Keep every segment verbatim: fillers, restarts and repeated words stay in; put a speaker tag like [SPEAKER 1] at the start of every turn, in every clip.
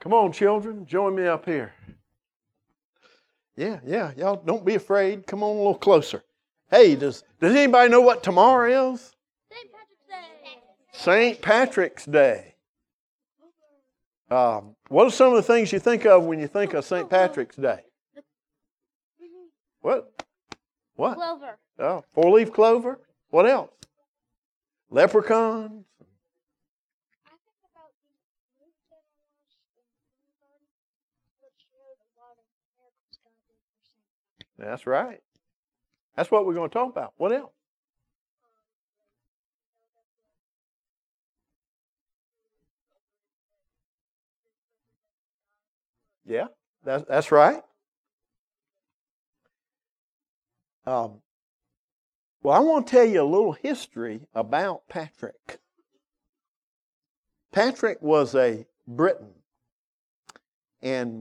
[SPEAKER 1] Come on, children, join me up here. Yeah, yeah, y'all don't be afraid. Come on a little closer. Hey, does does anybody know what tomorrow is?
[SPEAKER 2] Saint Patrick's Day.
[SPEAKER 1] Saint Patrick's Day. Um, what are some of the things you think of when you think of Saint Patrick's Day? What? What?
[SPEAKER 2] Clover.
[SPEAKER 1] Oh, four-leaf clover. What else? Leprechauns.
[SPEAKER 2] I think about the movie that I watched in kindergarten, which showed a lot of miracles God did for Saint Patrick.
[SPEAKER 1] That's right. That's what we're going to talk about. What else? Yeah, that's that's right. Um, well, I want to tell you a little history about Patrick. Patrick was a Briton, and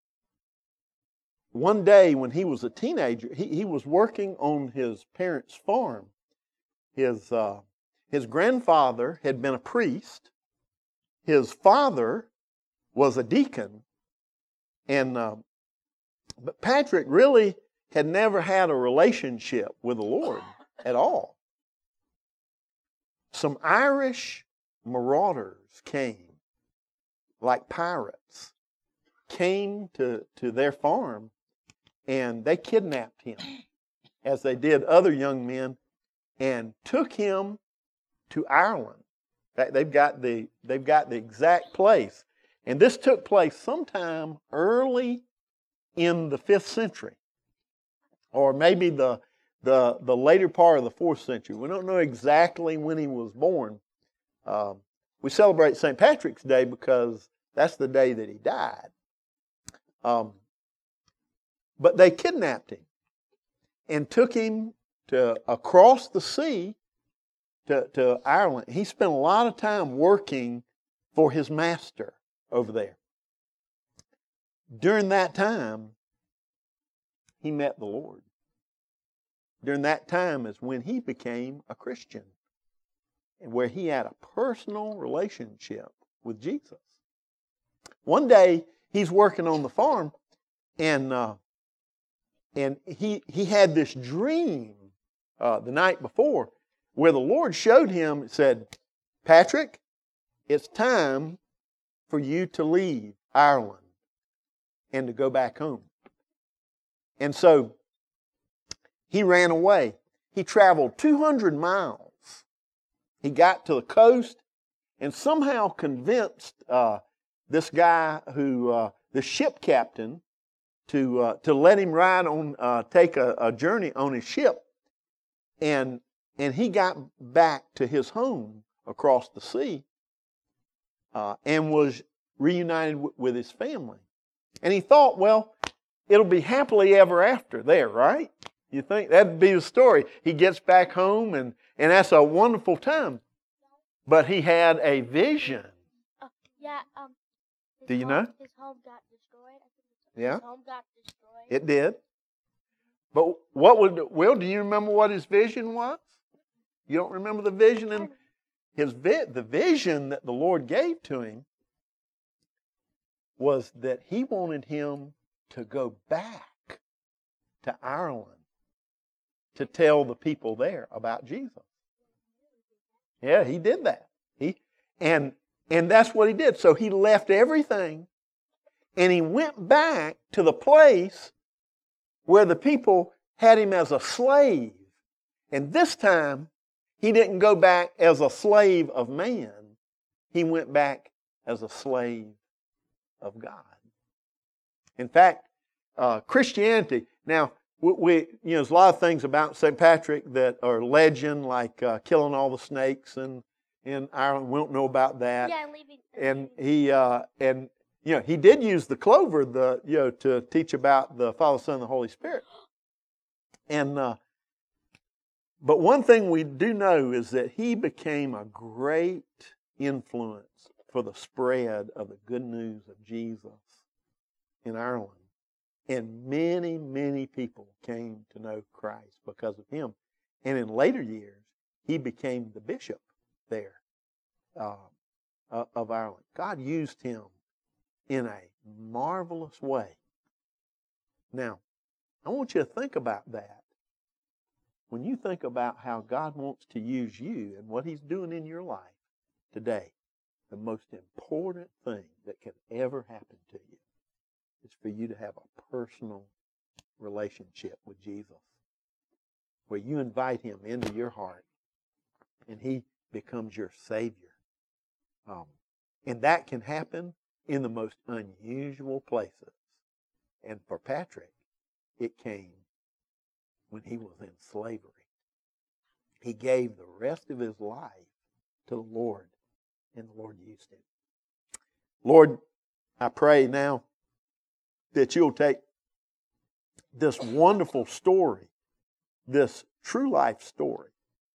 [SPEAKER 1] one day when he was a teenager, he, he was working on his parents' farm. His uh, his grandfather had been a priest. His father was a deacon, and uh, but Patrick really had never had a relationship with the Lord at all. Some Irish marauders came, like pirates, came to, to their farm, and they kidnapped him, as they did other young men, and took him to Ireland. They've got the, they've got the exact place. And this took place sometime early in the fifth century, or maybe the, the, the later part of the fourth century. We don't know exactly when he was born. Um, we celebrate Saint Patrick's Day because that's the day that he died. Um, but they kidnapped him and took him to across the sea to, to Ireland. He spent a lot of time working for his master over there. During that time, he met the Lord. During that time is when he became a Christian, and where he had a personal relationship with Jesus. One day, he's working on the farm, and uh, and he he had this dream uh, the night before, where the Lord showed him and said, "Patrick, it's time for you to leave Ireland and to go back home." And so he ran away. He traveled two hundred miles. He got to the coast and somehow convinced uh, this guy who, uh, the ship captain, to uh, to let him ride on, uh, take a, a journey on his ship. And and he got back to his home across the sea uh, and was reunited w- with his family. And he thought, well, it'll be happily ever after there, right? You think that'd be the story. He gets back home, and, and that's a wonderful time. But he had a vision.
[SPEAKER 2] Uh, yeah. Um.
[SPEAKER 1] Do you
[SPEAKER 2] home,
[SPEAKER 1] know?
[SPEAKER 2] His home got destroyed. I think his,
[SPEAKER 1] Yeah.
[SPEAKER 2] his home got destroyed.
[SPEAKER 1] It did. But what would, Will, do you remember what his vision was? You don't remember the vision? And his vi- the vision that the Lord gave to him was that he wanted him to go back to Ireland to tell the people there about Jesus. Yeah, he did that. He and and that's what he did. So he left everything and he went back to the place where the people had him as a slave. And this time, he didn't go back as a slave of man. He went back as a slave of God. In fact, uh, Christianity, now, we, we, you know, there's a lot of things about Saint Patrick that are legend, like uh, killing all the snakes in, in Ireland. We don't know about that.
[SPEAKER 2] Yeah, and leaving.
[SPEAKER 1] And he, uh, and you know, he did use the clover, the you know, to teach about the Father, Son, and the Holy Spirit. And uh, but one thing we do know is that he became a great influence for the spread of the good news of Jesus in Ireland. And many, many people came to know Christ because of him. And in later years, he became the bishop there uh, uh, of Ireland. God used him in a marvelous way. Now, I want you to think about that. When you think about how God wants to use you and what He's doing in your life today, the most important thing that can ever happen to you is for you to have a personal relationship with Jesus, where you invite Him into your heart and He becomes your Savior. Um, and that can happen in the most unusual places. And for Patrick, it came when he was in slavery. He gave the rest of his life to the Lord, and the Lord used him. Lord, I pray now that You'll take this wonderful story, this true life story,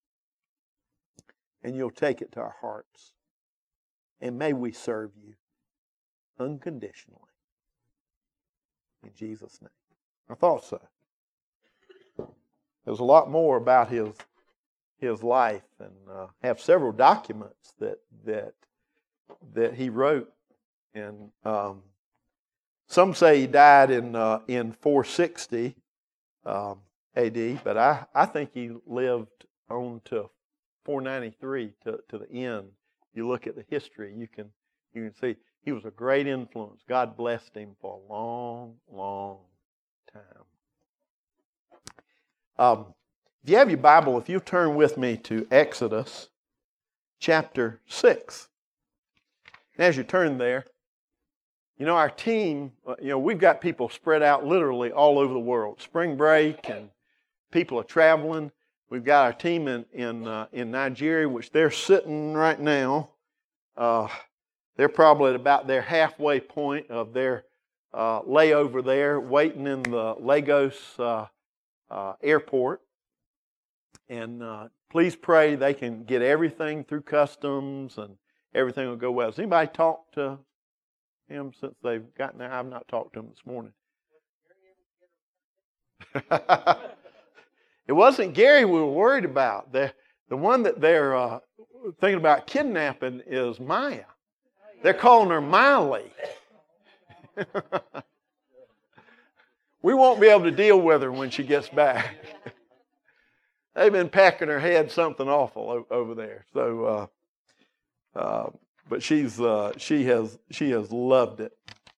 [SPEAKER 1] and You'll take it to our hearts. And may we serve You unconditionally. In Jesus' name. I thought so. There's a lot more about his his life, and uh, have several documents that that that he wrote. And um, some say he died in uh, in four sixty um, A D, but I, I think he lived on to four ninety-three to, to the end. You look at the history, you can you can see he was a great influence. God blessed him for a long, long time. Um, if you have your Bible, if you turn with me to Exodus chapter six. And as you turn there, you know, our team, you know, we've got people spread out literally all over the world. Spring break and people are traveling. We've got our team in in, uh, in Nigeria, which they're sitting right now. Uh, they're probably at about their halfway point of their uh, layover there, waiting in the Lagos uh, uh, airport. And uh, please pray they can get everything through customs and everything will go well. Has anybody talked to him since they've gotten there? I've not talked to him this morning. It wasn't Gary we were worried about. The, the one that they're uh, thinking about kidnapping is Maya. They're calling her Miley. We won't be able to deal with her when she gets back. They've been packing her head something awful over there. So, uh, uh, but she's uh, she has she has loved it.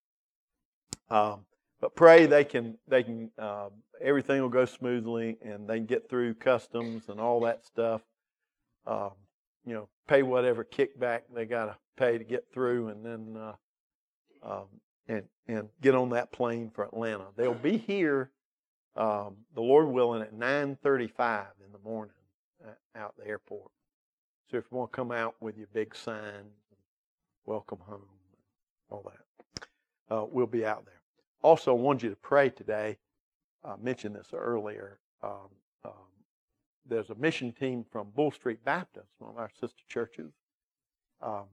[SPEAKER 1] Um, but pray they can they can uh, everything will go smoothly and they can get through customs and all that stuff. Um, you know, pay whatever kickback they got to pay to get through, and then uh, um, and and get on that plane for Atlanta. They'll be here, um, the Lord willing, at nine thirty-five in the morning out at the airport. So if you want to come out with your big sign, welcome home, all that, uh, we'll be out there. Also, I want you to pray today. I mentioned this earlier. Um, um, there's a mission team from Bull Street Baptist, one of our sister churches, um,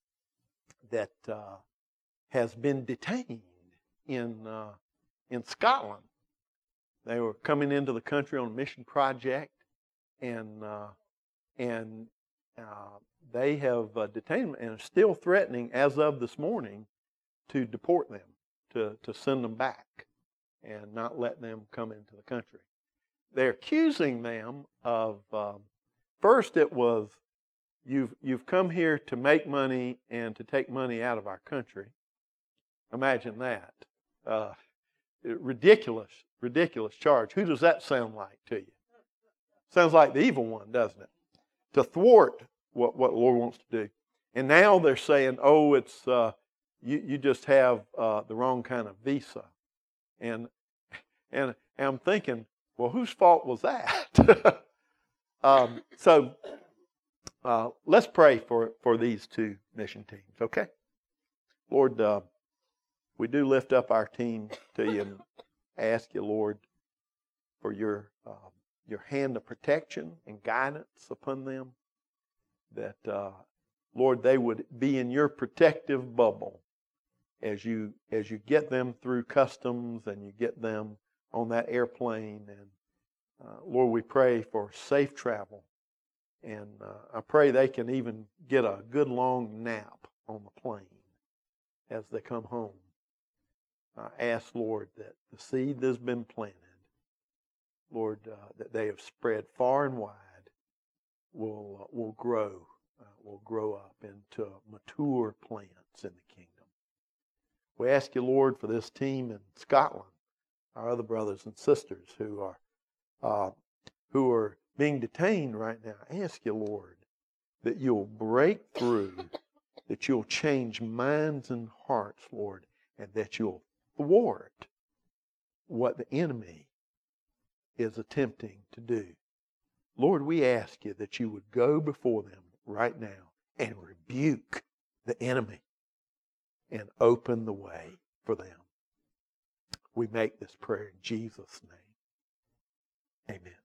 [SPEAKER 1] that uh, has been detained in uh, in Scotland. They were coming into the country on a mission project, and uh, and uh, they have uh, detained them and are still threatening, as of this morning, to deport them, to to send them back, and not let them come into the country. They're accusing them of um, first it was you've you've come here to make money and to take money out of our country. Imagine that. Uh, ridiculous, ridiculous charge. Who does that sound like to you? Sounds like the evil one, doesn't it? To thwart what, what the Lord wants to do. And now they're saying, oh, it's uh, you, you just have uh, the wrong kind of visa. And, and, and I'm thinking, well, whose fault was that? um, so uh, let's pray for, for these two mission teams, okay? Lord, uh, we do lift up our team to you and ask you, Lord, for your uh, your hand of protection and guidance upon them, that, uh, Lord, they would be in your protective bubble as you as you get them through customs and you get them on that airplane. And, uh, Lord, we pray for safe travel. And uh, I pray they can even get a good long nap on the plane. as they come home. I ask, Lord, that the seed that's been planted, Lord, uh, that they have spread far and wide, will uh, will grow, uh, will grow up into mature plants in the kingdom. We ask you, Lord, for this team in Scotland, our other brothers and sisters who are uh, who are being detained right now. I ask you, Lord, that you'll break through, that you'll change minds and hearts, Lord, and that you'll thwart what the enemy is attempting to do. Lord, we ask you that you would go before them right now and rebuke the enemy and open the way for them. We make this prayer in Jesus' name. Amen.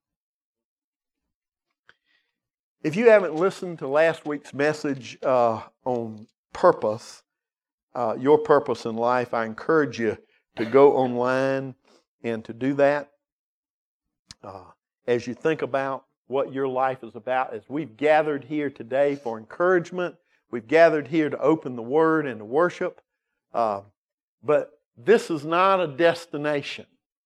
[SPEAKER 1] If you haven't listened to last week's message uh, on purpose, uh, your purpose in life, I encourage you to go online and to do that. Uh, as you think about what your life is about, as we've gathered here today for encouragement, we've gathered here to open the Word and to worship, uh, but this is not a destination.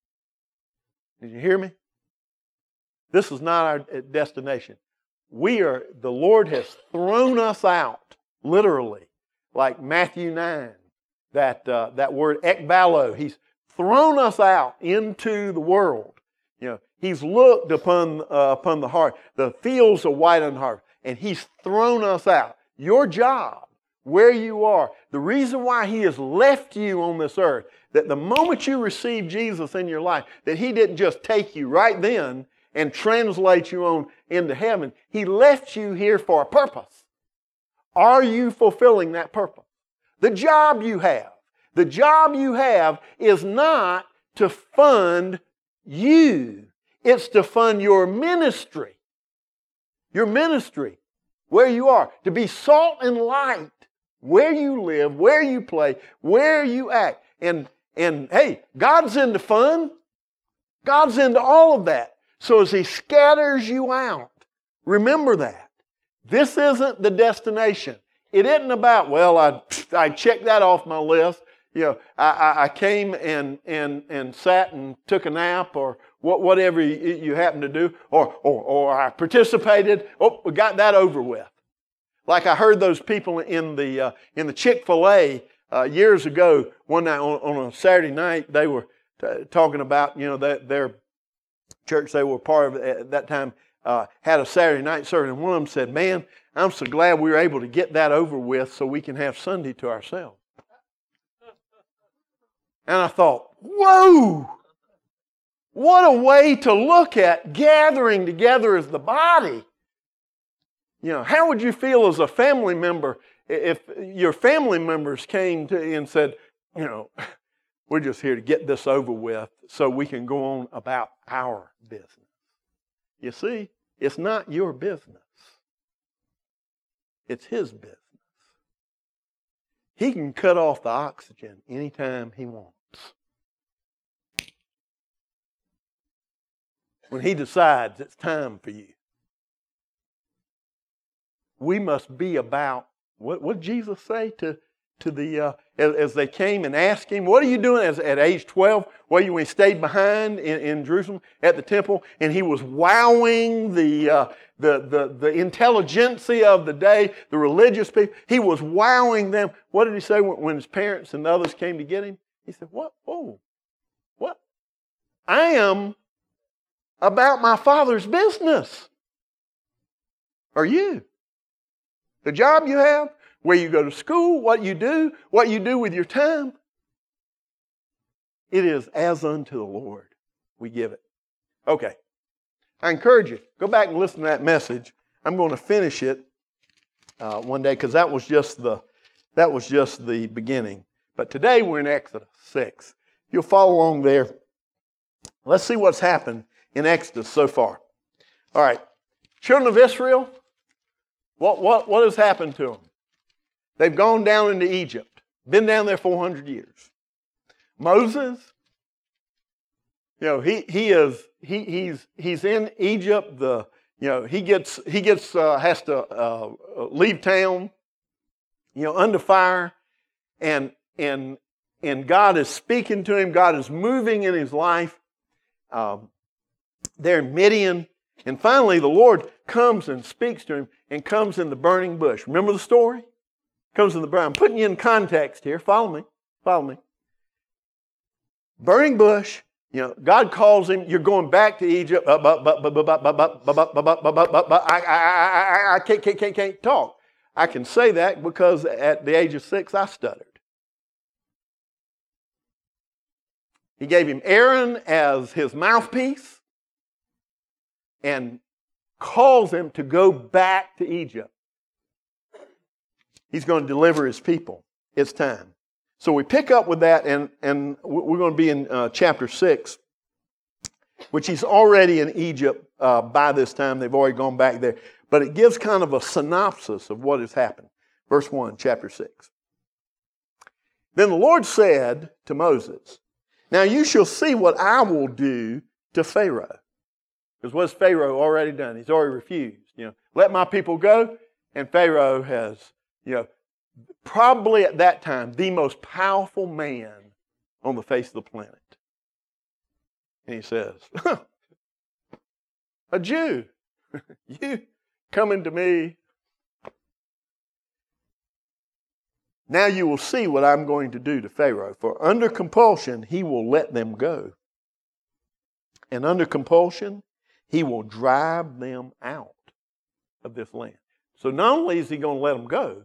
[SPEAKER 1] Did you hear me? This is not our destination. We are, the Lord has thrown us out, literally, like Matthew nine, that uh, that word ekbalo. He's thrown us out into the world. You know, He's looked upon uh, upon the heart. The fields are white and harvest, and He's thrown us out. Your job, where you are, the reason why He has left you on this earth, that the moment you receive Jesus in your life, that He didn't just take you right then and translate you on into heaven. He left you here for a purpose. Are you fulfilling that purpose? The job you have, the job you have is not to fund you. It's to fund your ministry. Your ministry, where you are. To be salt and light, where you live, where you play, where you act. And, and hey, God's into fun. God's into all of that. So as He scatters you out, remember that. This isn't the destination. It isn't about, well, I, I checked that off my list. You know, I, I, I came and, and, and sat and took a nap or what, whatever you, you happen to do. Or, or, or I participated. Oh, we got that over with. Like I heard those people in the, uh, in the Chick-fil-A uh, years ago, one night on, on a Saturday night, they were t- talking about, you know, that their church they were part of at that time uh, had a Saturday night service, and one of them said, "Man, I'm so glad we were able to get that over with so we can have Sunday to ourselves." And I thought, whoa, what a way to look at gathering together as the body. You know, how would you feel as a family member if your family members came to you and said, you know, we're just here to get this over with so we can go on about our business. You see, it's not your business. It's His business. He can cut off the oxygen anytime He wants. When He decides it's time for you. We must be about, what, what did Jesus say to To the uh, as, as they came and asked Him, "What are you doing?" As at age twelve, well, you he stayed behind in, in Jerusalem at the temple, and He was wowing the uh, the the the intelligentsia of the day, the religious people. He was wowing them. What did He say when, when His parents and the others came to get Him? He said, "What? Oh, what? I am about my Father's business. Are you? The job you have, where you go to school, what you do, what you do with your time, it is as unto the Lord we give it." Okay. I encourage you, go back and listen to that message. I'm going to finish it uh, one day because that was just the that was just the beginning. But today we're in Exodus six. You'll follow along there. Let's see what's happened in Exodus so far. All right. Children of Israel, what what what has happened to them? They've gone down into Egypt, been down there four hundred years. Moses, you know, he he is he he's he's in Egypt. The you know he gets he gets uh, has to uh, leave town, you know, under fire, and and, and God is speaking to him. God is moving in his life. Um, they're in Midian. And finally, the Lord comes and speaks to him and comes in the burning bush. Remember the story? Comes in the burning. I'm putting you in context here. Follow me. Follow me. Burning bush. You know, God calls him. You're going back to Egypt. I can't, can't, can't, can't talk. I can say that because at the age of six, I stuttered. He gave him Aaron as his mouthpiece and calls him to go back to Egypt. He's going to deliver his people. It's time. So we pick up with that, and, and we're going to be in uh, chapter six, which he's already in Egypt uh, by this time. They've already gone back there. But it gives kind of a synopsis of what has happened. Verse one, chapter six. Then the Lord said to Moses, now you shall see what I will do to Pharaoh. Because what's Pharaoh already done? He's already refused. You know, let my people go. And Pharaoh has, you know, probably at that time, the most powerful man on the face of the planet. And he says, a Jew, you coming to me. Now you will see what I'm going to do to Pharaoh. For under compulsion, he will let them go. And under compulsion, he will drive them out of this land. So not only is he going to let them go,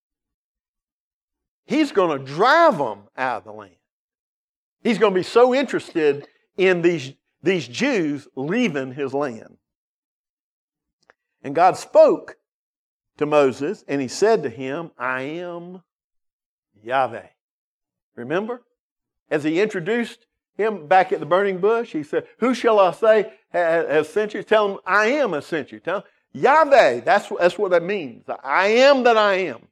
[SPEAKER 1] he's going to drive them out of the land. He's going to be so interested in these, these Jews leaving his land. And God spoke to Moses, and he said to him, I am Yahweh. Remember? As he introduced him back at the burning bush, he said, who shall I say has sent you? Tell him, I am has sent you. Tell him, Yahweh, that's, that's what that means. I am that I am.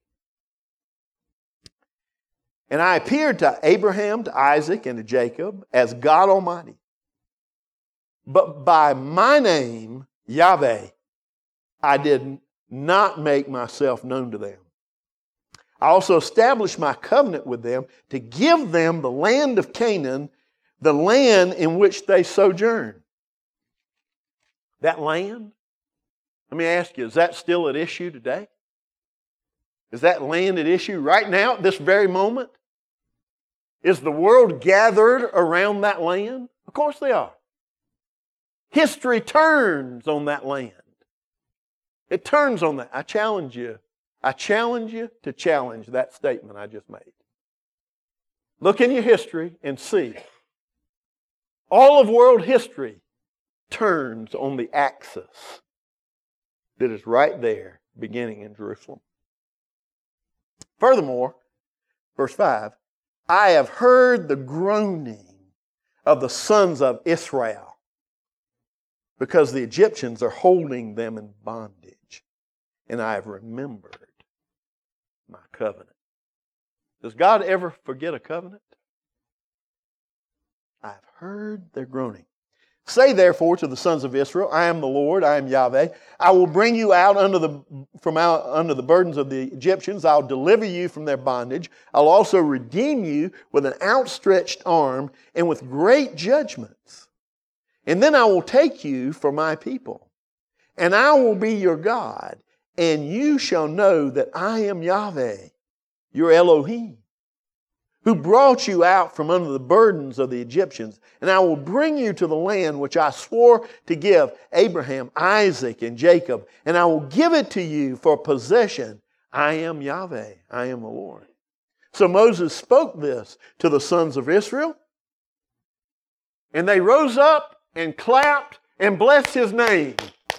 [SPEAKER 1] And I appeared to Abraham, to Isaac, and to Jacob as God Almighty. But by my name, Yahweh, I did not make myself known to them. I also established my covenant with them to give them the land of Canaan, the land in which they sojourn. That land, let me ask you, is that still at issue today? Is that land at issue right now at this very moment? Is the world gathered around that land? Of course they are. History turns on that land. It turns on that. I challenge you. I challenge you to challenge that statement I just made. Look in your history and see. All of world history turns on the axis that is right there, beginning in Jerusalem. Furthermore, verse five, I have heard the groaning of the sons of Israel because the Egyptians are holding them in bondage, and I have remembered my covenant. Does God ever forget a covenant? I have heard their groaning. Say therefore to the sons of Israel, I am the Lord, I am Yahweh. I will bring you out under the from out under the burdens of the Egyptians. I'll deliver you from their bondage. I'll also redeem you with an outstretched arm and with great judgments. And then I will take you for my people, and I will be your God, and you shall know that I am Yahweh, your Elohim, who brought you out from under the burdens of the Egyptians. And I will bring you to the land which I swore to give Abraham, Isaac, and Jacob, and I will give it to you for possession. I am Yahweh, I am the Lord. So Moses spoke this to the sons of Israel, and they rose up and clapped and blessed his name.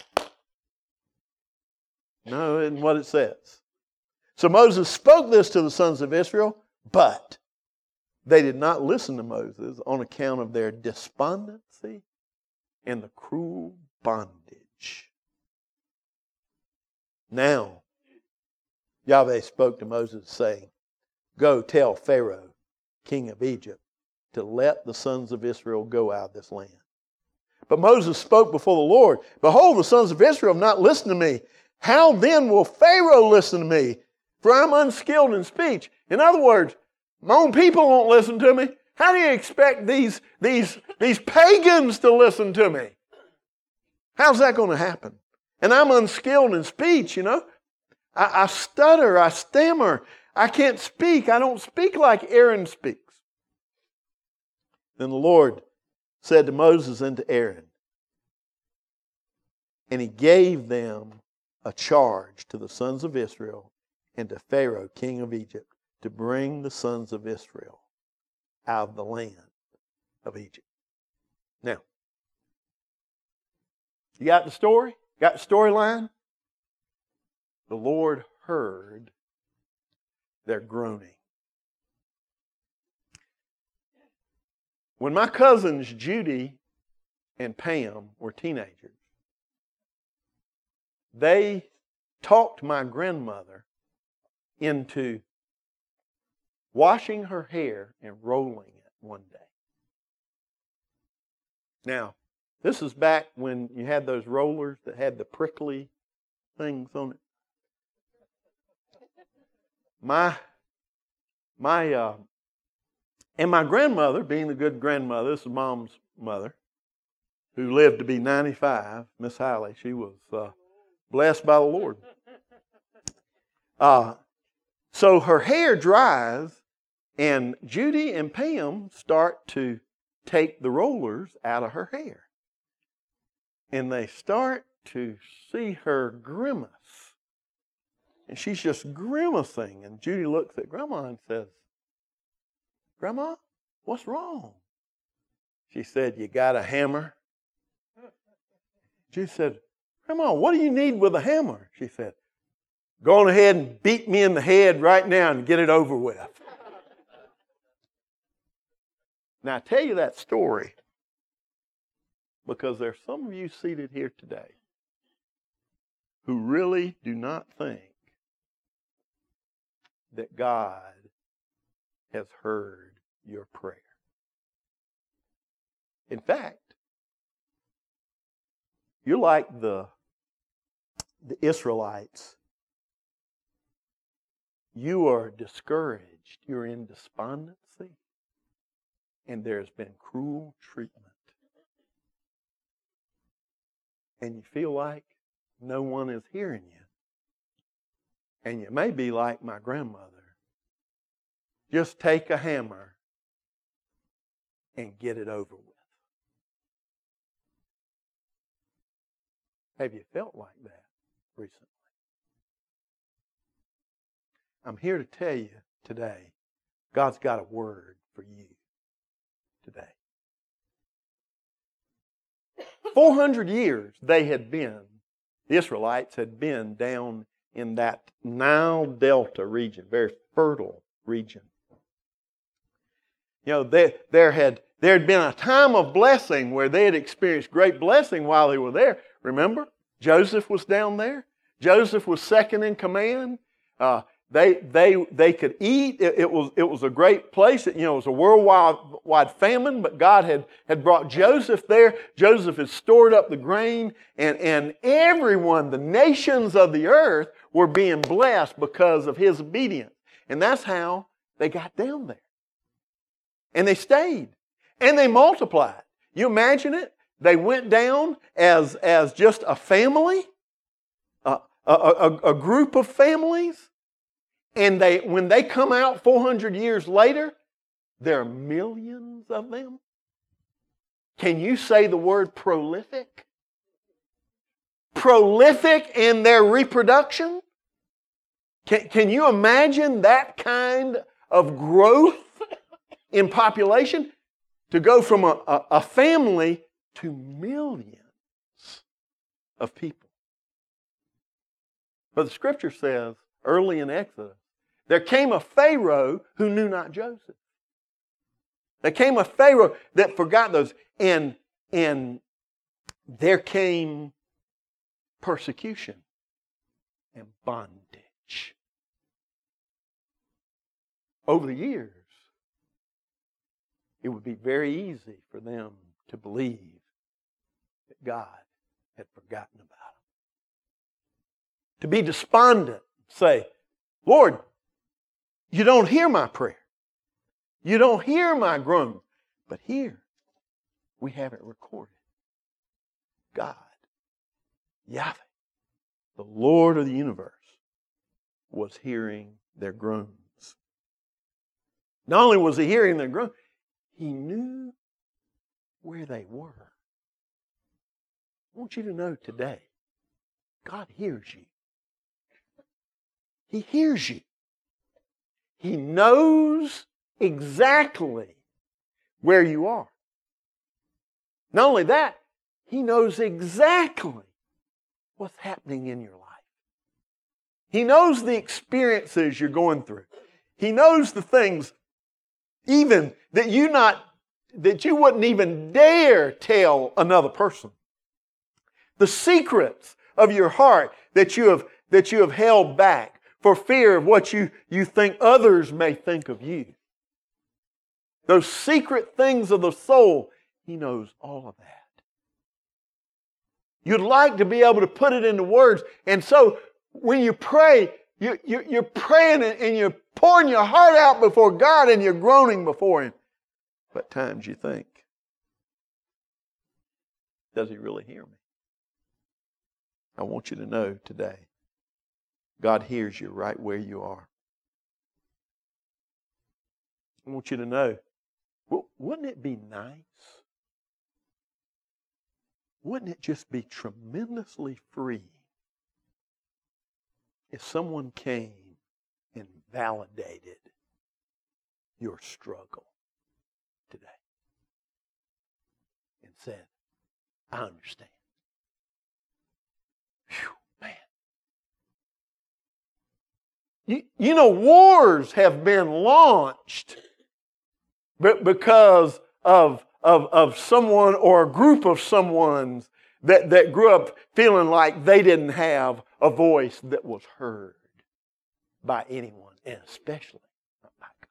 [SPEAKER 1] No, isn't what it says. So Moses spoke this to the sons of Israel, but they did not listen to Moses on account of their despondency and the cruel bondage. Now, Yahweh spoke to Moses, saying, go tell Pharaoh, king of Egypt, to let the sons of Israel go out of this land. But Moses spoke before the Lord, behold, the sons of Israel have not listened to me. How then will Pharaoh listen to me? For I'm unskilled in speech. In other words, My own people won't listen to me. How do you expect these, these, these pagans to listen to me? How's that going to happen? And I'm unskilled in speech, you know. I, I stutter, I stammer. I can't speak. I don't speak like Aaron speaks. Then the Lord said to Moses and to Aaron, and He gave them a charge to the sons of Israel and to Pharaoh, king of Egypt, to bring the sons of Israel out of the land of Egypt. Now, you got the story? Got the storyline? The Lord heard their groaning. When my cousins Judy and Pam were teenagers, they talked my grandmother into washing her hair and rolling it one day. Now, this is back when you had those rollers that had the prickly things on it. My, my, uh, and my grandmother, being the good grandmother, this is Mom's mother, who lived to be ninety-five, Miss Hiley, she was uh, blessed by the Lord. Uh, so her hair dries, and Judy and Pam start to take the rollers out of her hair. And they start to see her grimace. And she's just grimacing. And Judy looks at Grandma and says, Grandma, what's wrong? She said, you got a hammer? Judy said, Grandma, what do you need with a hammer? She said, go on ahead and beat me in the head right now and get it over with. Now, I tell you that story because there's some of you seated here today who really do not think that God has heard your prayer. In fact, you're like the, the Israelites. You are discouraged. You're in despondency. And there's been cruel treatment. And you feel like no one is hearing you. And you may be like my grandmother. Just take a hammer and get it over with. Have you felt like that recently? I'm here to tell you today, God's got a word for you today. four hundred years they had been, the Israelites had been down in that Nile Delta region, very fertile region. You know, they, there had there had been a time of blessing where they had experienced great blessing while they were there. Remember, Joseph was down there. Joseph was second in command. Uh, they they they could eat. It, it was it was a great place. It, you know, it was a worldwide wide famine, but God had had brought Joseph there. Joseph had stored up the grain, and and everyone, the nations of the earth, were being blessed because of his obedience. And that's how they got down there. And they stayed. And they multiplied. You imagine it? They went down as, as just a family, a, a, a, a group of families. And they, when they come out four hundred years later, there are millions of them. Can you say the word prolific? Prolific in their reproduction? Can, can you imagine that kind of growth in population? To go from a, a, a family to millions of people. But the scripture says, early in Exodus, there came a Pharaoh who knew not Joseph. There came a Pharaoh that forgot those. And, and there came persecution and bondage. Over the years, it would be very easy for them to believe that God had forgotten about them. To be despondent, say, Lord, you don't hear my prayer. You don't hear my groans. But here, we have it recorded. God, Yahweh, the Lord of the universe, was hearing their groans. Not only was he hearing their groans, he knew where they were. I want you to know today, God hears you. He hears you. He knows exactly where you are. Not only that, He knows exactly what's happening in your life. He knows the experiences you're going through. He knows the things even that you not that you wouldn't even dare tell another person. The secrets of your heart that you have that you have held back for fear of what you, you think others may think of you. Those secret things of the soul, He knows all of that. You'd like to be able to put it into words. And so when you pray, you, you, you're praying and you're pouring your heart out before God and you're groaning before Him. But times you think, does He really hear me? I want you to know today, God hears you right where you are. I want you to know, wouldn't it be nice? Wouldn't it just be tremendously free if someone came and validated your struggle today and said, I understand. Whew, man. You, you know, wars have been launched but because of, of, of someone or a group of someones that, that grew up feeling like they didn't have a voice that was heard by anyone, and especially not by God.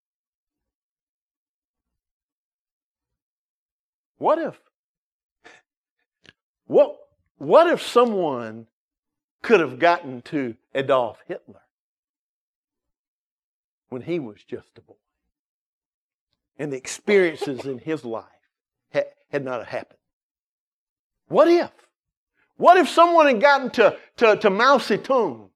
[SPEAKER 1] What if, what, what if someone could have gotten to Adolf Hitler when he was just a boy? And the experiences in his life had, had not happened. What if? What if someone had gotten to, to, to Mao Zedong?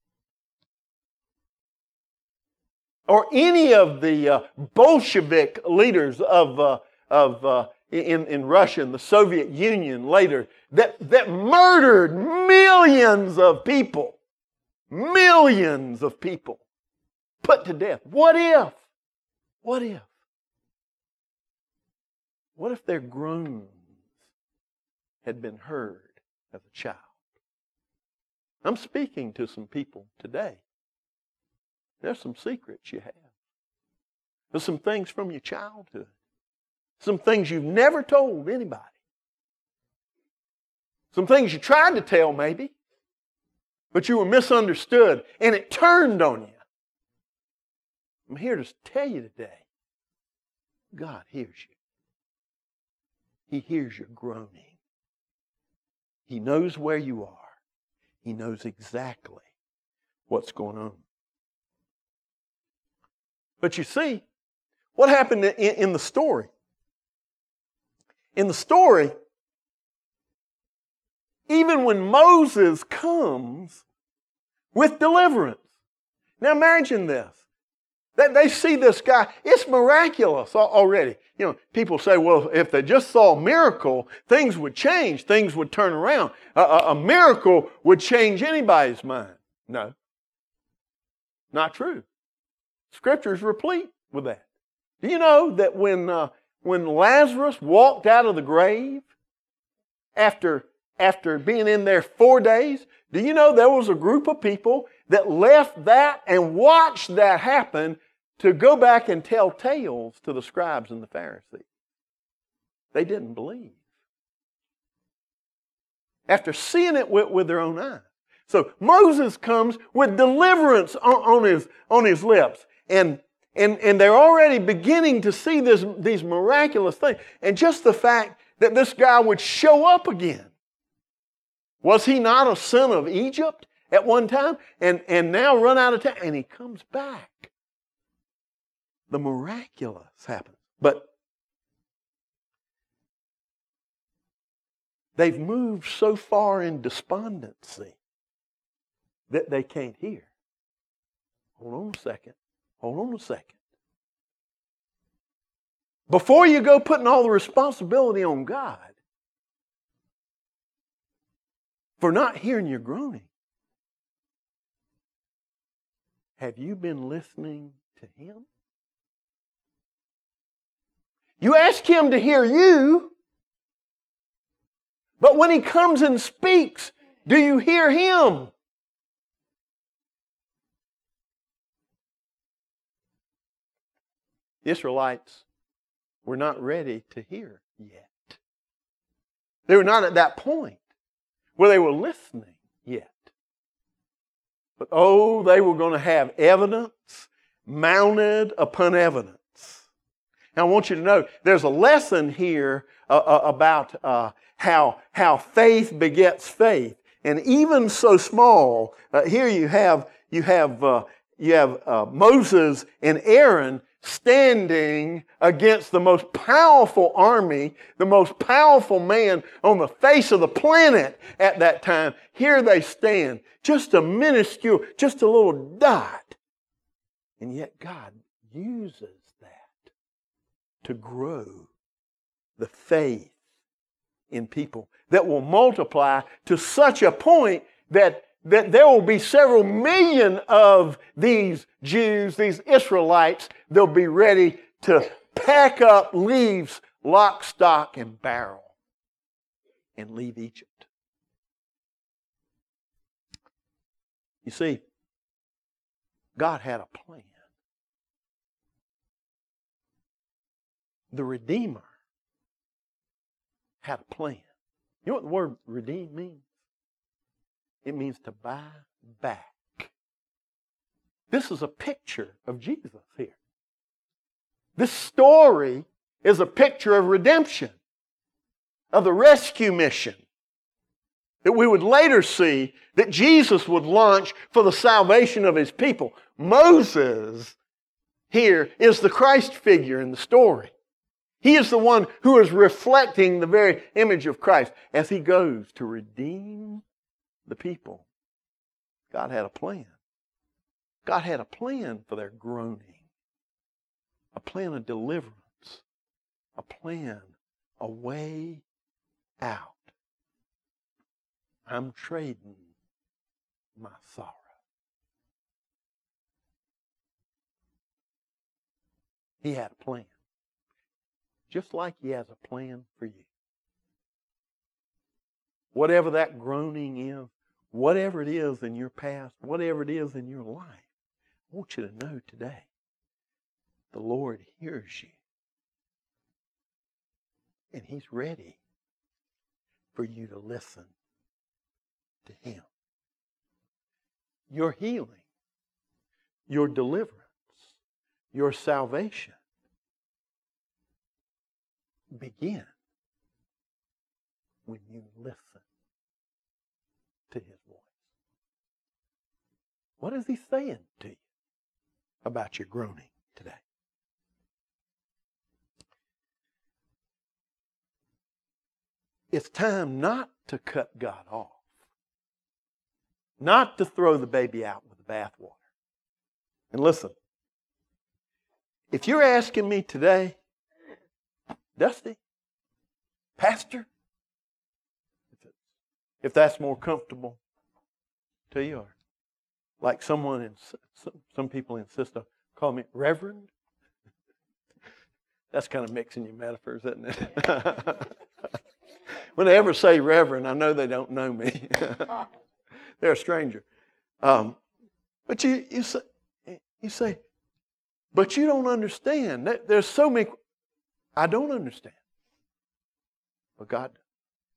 [SPEAKER 1] Or any of the uh, Bolshevik leaders of, uh, of uh, in, in Russia and the Soviet Union later that, that murdered millions of people. Millions of people put to death. What if? What if? What if their groans had been heard as a child? I'm speaking to some people today. There's some secrets you have. There's some things from your childhood. Some things you've never told anybody. Some things you tried to tell maybe, but you were misunderstood and it turned on you. I'm here to tell you today, God hears you. He hears your groaning. He knows where you are. He knows exactly what's going on. But you see, what happened in, in the story? In the story, even when Moses comes with deliverance. Now imagine this. That they see this guy, it's miraculous already. You know, people say, well, if they just saw a miracle, things would change, things would turn around. A, a, a miracle would change anybody's mind. No, not true. Scripture is replete with that. Do you know that when uh, when Lazarus walked out of the grave after after being in there four days, do you know there was a group of people that left that and watched that happen to go back and tell tales to the scribes and the Pharisees? They didn't believe. After seeing it with, with their own eyes. So Moses comes with deliverance on, on, his, on his lips. And, and, and they're already beginning to see this, these miraculous things. And just the fact that this guy would show up again. Was he not a son of Egypt at one time? And, and now run out of time. And he comes back. the miraculous happens. But they've moved so far in despondency that they can't hear. Hold on a second. Hold on a second. Before you go putting all the responsibility on God for not hearing your groaning, have you been listening to Him? You ask Him to hear you, but when He comes and speaks, do you hear Him? The Israelites were not ready to hear yet. They were not at that point where they were listening yet. But oh, they were going to have evidence mounted upon evidence. Now I want you to know there's a lesson here uh, uh, about uh, how, how faith begets faith. And even so small, uh, here you have, you have, uh, you have uh, Moses and Aaron standing against the most powerful army, the most powerful man on the face of the planet at that time. Here they stand, just a minuscule, just a little dot. And yet God uses that to grow the faith in people that will multiply to such a point that that there will be several million of these Jews, these Israelites, they'll be ready to pack up leaves, lock, stock, and barrel, and leave Egypt. You see, God had a plan. The Redeemer had a plan. You know what the word redeem means? It means to buy back. This is a picture of Jesus here. This story is a picture of redemption, of the rescue mission that we would later see that Jesus would launch for the salvation of His people. Moses here is the Christ figure in the story. He is the one who is reflecting the very image of Christ as He goes to redeem the people. God had a plan. God had a plan for their groaning. A plan of deliverance. A plan, a way out. I'm trading my sorrow. He had a plan. Just like He has a plan for you. Whatever that groaning is, whatever it is in your past, whatever it is in your life, I want you to know today, the Lord hears you. And He's ready for you to listen to Him. Your healing, your deliverance, your salvation begin when you listen to His voice. What is He saying to you about your groaning today? It's time not to cut God off. Not to throw the baby out with the bathwater. And listen, if you're asking me today, Dusty, Pastor, if that's more comfortable to you, or like someone, in, some people insist on call me Reverend. That's kind of mixing your metaphors, isn't it? When they ever say Reverend, I know they don't know me. They're a stranger. Um, but you, you say, you say, but you don't understand. There's so many. I don't understand. But God does.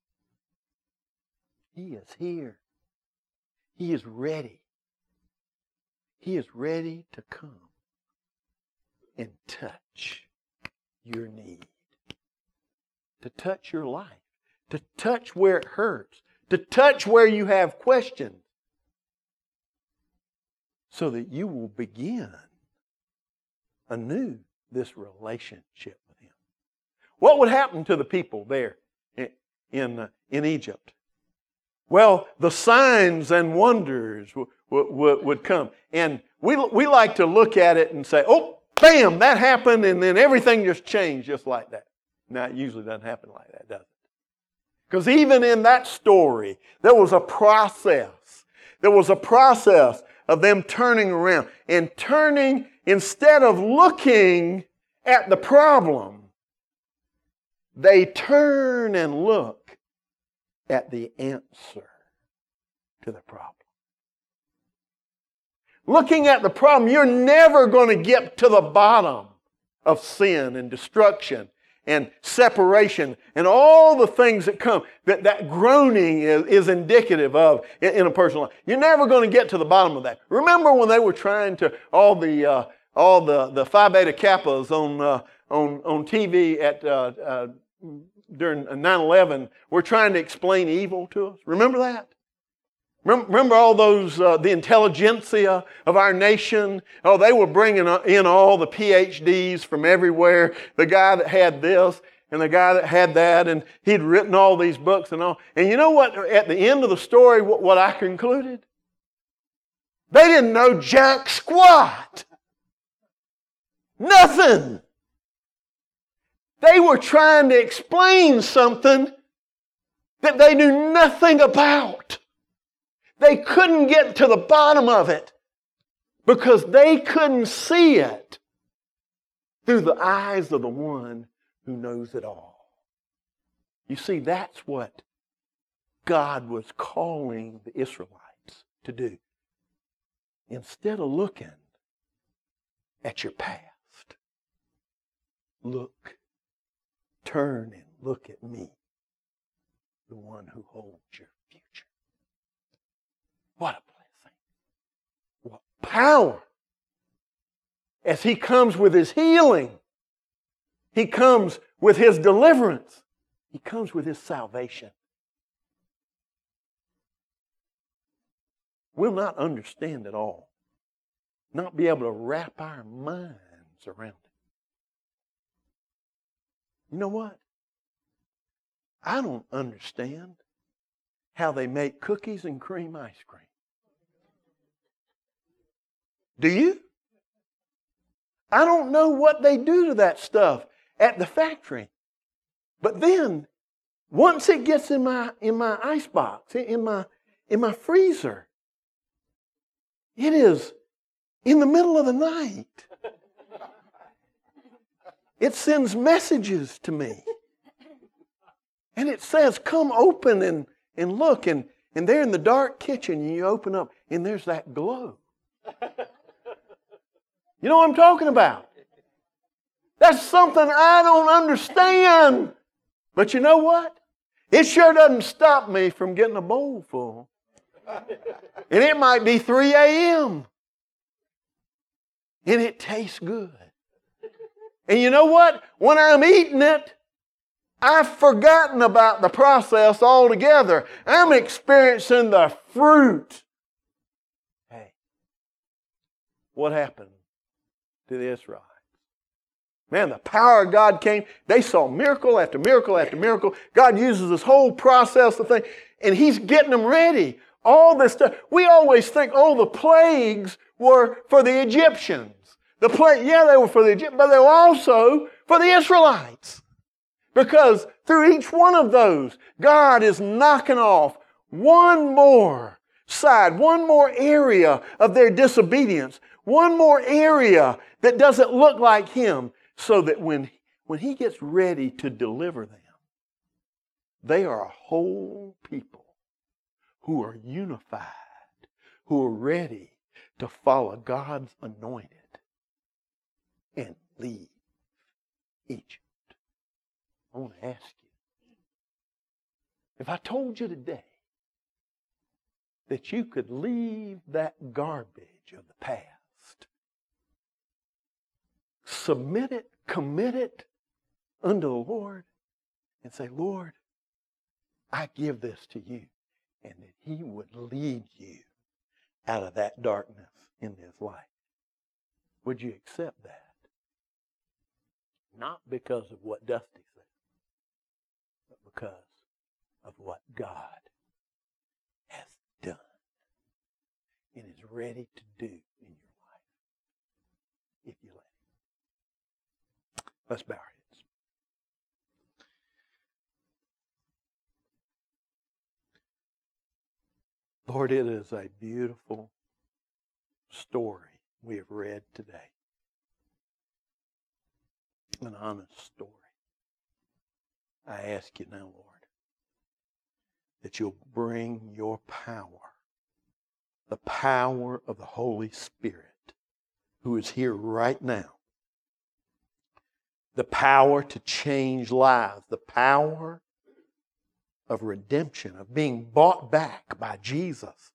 [SPEAKER 1] He is here. He is ready. He is ready to come and touch your need. To touch your life. To touch where it hurts. To touch where you have questions. So that you will begin anew this relationship with Him. What would happen to the people there in, in, uh, in Egypt? Well, the signs and wonders w- w- would come. And we, we like to look at it and say, oh, bam, that happened, and then everything just changed just like that. Now, it usually doesn't happen like that, does it? Because even in that story, there was a process. There was a process of them turning around and turning, instead of looking at the problem, they turn and look at the answer to the problem. Looking at the problem, you're never going to get to the bottom of sin and destruction and separation and all the things that come, that, that groaning is, is indicative of in, in a person's life. You're never going to get to the bottom of that. Remember when they were trying to, all the uh, all the, the Phi Beta Kappas on, uh, on, on T V at uh, uh, during nine eleven were trying to explain evil to us? Remember that? Remember all those, uh, the intelligentsia of our nation? Oh, they were bringing in all the P H Ds from everywhere. The guy that had this and the guy that had that, and he'd written all these books and all. And you know what? At the end of the story, what, what I concluded? They didn't know jack squat. Nothing. They were trying to explain something that they knew nothing about. They couldn't get to the bottom of it because they couldn't see it through the eyes of the one who knows it all. You see, that's what God was calling the Israelites to do. Instead of looking at your past, look, turn and look at me, the one who holds your future. What a blessing. What power. As He comes with His healing, He comes with His deliverance, He comes with His salvation. We'll not understand it all, not be able to wrap our minds around it. You know what? I don't understand how they make cookies and cream ice cream. Do you? I don't know what they do to that stuff at the factory. But then, once it gets in my in my ice box, in my in my freezer, it is in the middle of the night. It sends messages to me. And it says, come open and, and look. And, and there in the dark kitchen, you open up, and there's that glow. You know what I'm talking about? That's something I don't understand. But you know what? It sure doesn't stop me from getting a bowl full. And it might be three a.m. And it tastes good. And you know what? When I'm eating it, I've forgotten about the process altogether. I'm experiencing the fruit. Hey, what happened to the Israelites? Man, the power of God came. They saw miracle after miracle after miracle. God uses this whole process of thing, and He's getting them ready. All this stuff. We always think, oh, the plagues were for the Egyptians. The plague, yeah, they were for the Egyptians, but they were also for the Israelites. Because through each one of those, God is knocking off one more side, one more area of their disobedience, one more area that doesn't look like Him, so that when, when He gets ready to deliver them, they are a whole people who are unified, who are ready to follow God's anointed and leave Egypt. I want to ask you, if I told you today that you could leave that garbage of the past, submit it, commit it unto the Lord, and say, Lord, I give this to you, and that He would lead you out of that darkness in this life, would you accept that? Not because of what Dusty said, but because of what God has done and is ready to do in your life, if you let Him. Let's bow our heads. Lord, it is a beautiful story we have read today. An honest story. I ask you now, Lord, that you'll bring your power, the power of the Holy Spirit, who is here right now, the power to change lives, the power of redemption, of being bought back by Jesus.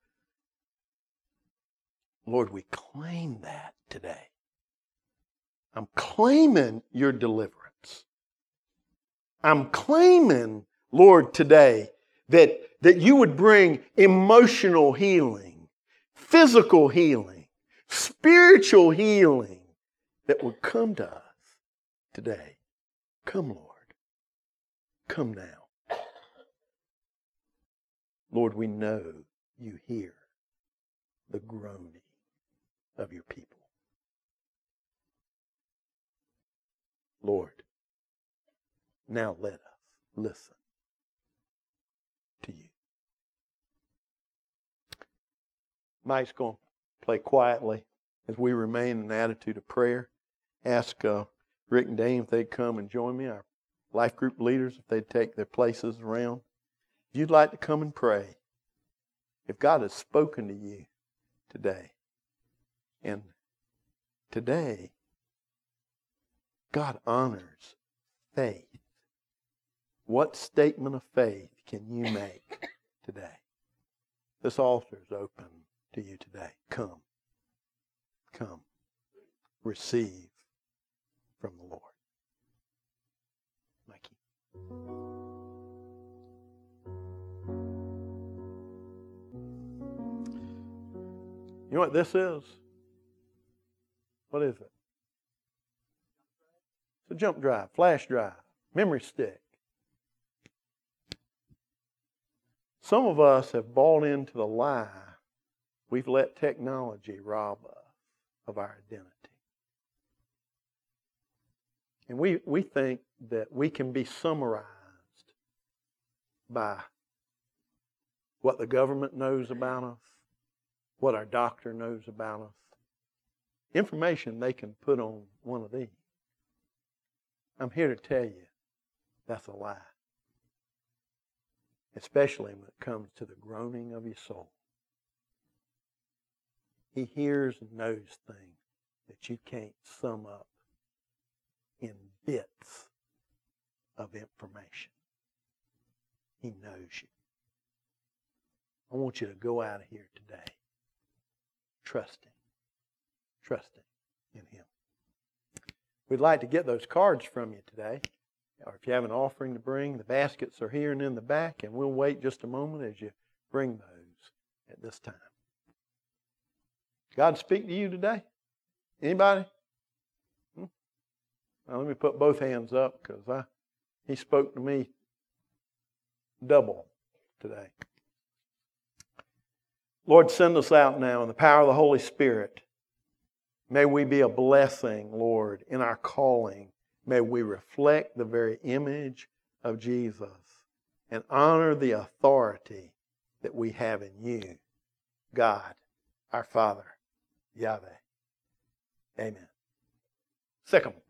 [SPEAKER 1] Lord, we claim that today. I'm claiming your deliverance. I'm claiming, Lord, today that, that you would bring emotional healing, physical healing, spiritual healing that would come to us today. Come, Lord. Come now. Lord, we know you hear the groaning of your people. Lord, now let us listen to you. Mike's going to play quietly as we remain in an attitude of prayer. Ask uh, Rick and Dane if they'd come and join me, our life group leaders, if they'd take their places around. If you'd like to come and pray, if God has spoken to you today, and today, God honors faith. What statement of faith can you make today? This altar is open to you today. Come. Come. Receive from the Lord. Mikey. You know what this is? What is it? It's a jump drive, flash drive, memory stick. Some of us have bought into the lie. We've let technology rob us of our identity. And we, we think that we can be summarized by what the government knows about us, what our doctor knows about us. Information they can put on one of these. I'm here to tell you that's a lie. Especially when it comes to the groaning of your soul. He hears and knows things that you can't sum up in bits of information. He knows you. I want you to go out of here today trusting, trusting in Him. We'd like to get those cards from you today. Or if you have an offering to bring, the baskets are here and in the back, and we'll wait just a moment as you bring those at this time. God speak to you today? Anybody? Hmm? Now let me put both hands up because I He spoke to me double today. Lord, send us out now in the power of the Holy Spirit. May we be a blessing, Lord, in our calling. May we reflect the very image of Jesus and honor the authority that we have in you, God, our Father, Yahweh. Amen. Second.